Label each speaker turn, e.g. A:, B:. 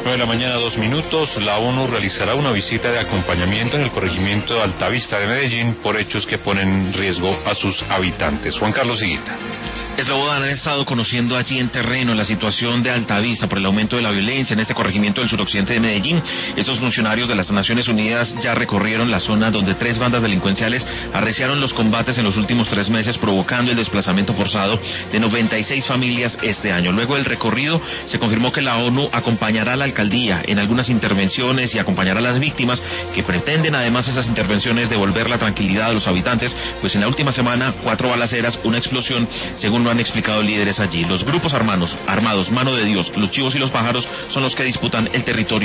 A: 9 de la mañana, 2 minutos. La ONU realizará una visita de acompañamiento en el corregimiento de Altavista de Medellín por hechos que ponen en riesgo a sus habitantes. Juan Carlos Higuita.
B: Slobodan han estado conociendo allí en terreno la situación de Altavista por el aumento de la violencia en este corregimiento del suroccidente de Medellín. Estos funcionarios de las Naciones Unidas ya recorrieron la zona donde 3 bandas delincuenciales arreciaron los combates en los últimos 3 meses, provocando el desplazamiento forzado de 96 familias este año. Luego del recorrido se confirmó que la ONU acompañará a la alcaldía en algunas intervenciones y acompañará a las víctimas, que pretenden además esas intervenciones devolver la tranquilidad a los habitantes, pues en la última semana 4 balaceras, una explosión, según lo han explicado líderes allí. Los grupos armados, Mano de Dios, los Chivos y los Pájaros son los que disputan el territorio